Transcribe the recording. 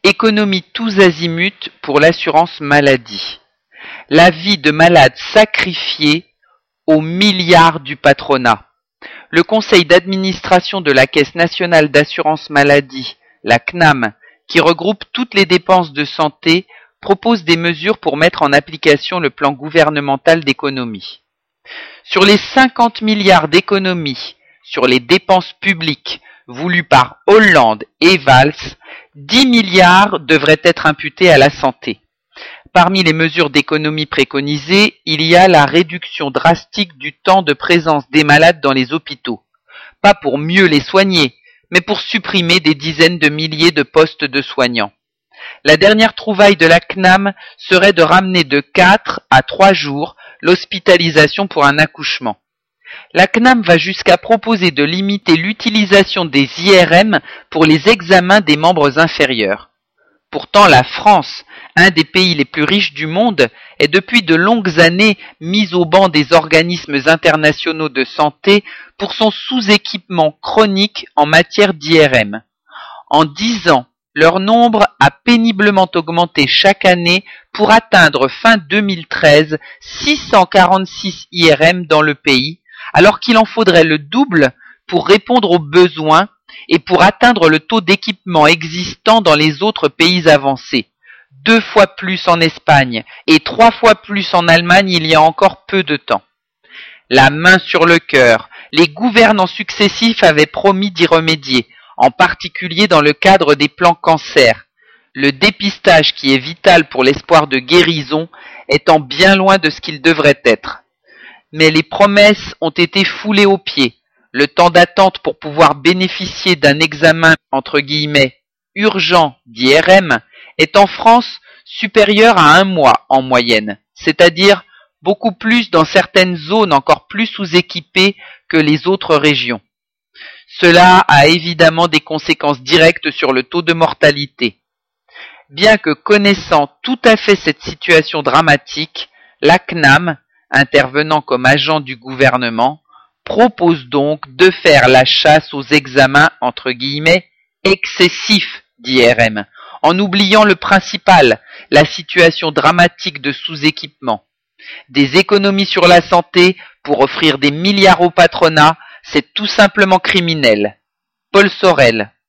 Économie tous azimuts pour l'assurance maladie. La vie de malades sacrifiée aux milliards du patronat. Le conseil d'administration de la Caisse nationale d'assurance maladie, la CNAM, qui regroupe toutes les dépenses de santé, propose des mesures pour mettre en application le plan gouvernemental d'économie. Sur les 50 milliards d'économies sur les dépenses publiques voulues par Hollande et Valls, 10 milliards devraient être imputés à la santé. Parmi les mesures d'économie préconisées, il y a la réduction drastique du temps de présence des malades dans les hôpitaux. Pas pour mieux les soigner, mais pour supprimer des dizaines de milliers de postes de soignants. La dernière trouvaille de la CNAM serait de ramener de 4 à 3 jours l'hospitalisation pour un accouchement. La CNAM va jusqu'à proposer de limiter l'utilisation des IRM pour les examens des membres inférieurs. Pourtant, la France, un des pays les plus riches du monde, est depuis de longues années mise au ban des organismes internationaux de santé pour son sous-équipement chronique en matière d'IRM. En 10 ans, leur nombre a péniblement augmenté chaque année pour atteindre fin 2013 646 IRM dans le pays, alors qu'il en faudrait le double pour répondre aux besoins et pour atteindre le taux d'équipement existant dans les autres pays avancés. 2 fois plus en Espagne et 3 fois plus en Allemagne il y a encore peu de temps. La main sur le cœur, les gouvernants successifs avaient promis d'y remédier, en particulier dans le cadre des plans cancer, le dépistage qui est vital pour l'espoir de guérison étant bien loin de ce qu'il devrait être. Mais les promesses ont été foulées aux pieds. Le temps d'attente pour pouvoir bénéficier d'un examen entre guillemets urgent d'IRM est en France supérieur à 1 mois en moyenne, c'est-à-dire beaucoup plus dans certaines zones encore plus sous-équipées que les autres régions. Cela a évidemment des conséquences directes sur le taux de mortalité. Bien que connaissant tout à fait cette situation dramatique, la CNAM, intervenant comme agent du gouvernement, propose donc de faire la chasse aux examens entre guillemets excessifs d'IRM, en oubliant le principal, la situation dramatique de sous-équipement. Des économies sur la santé pour offrir des milliards au patronat, c'est tout simplement criminel. Paul Sorel.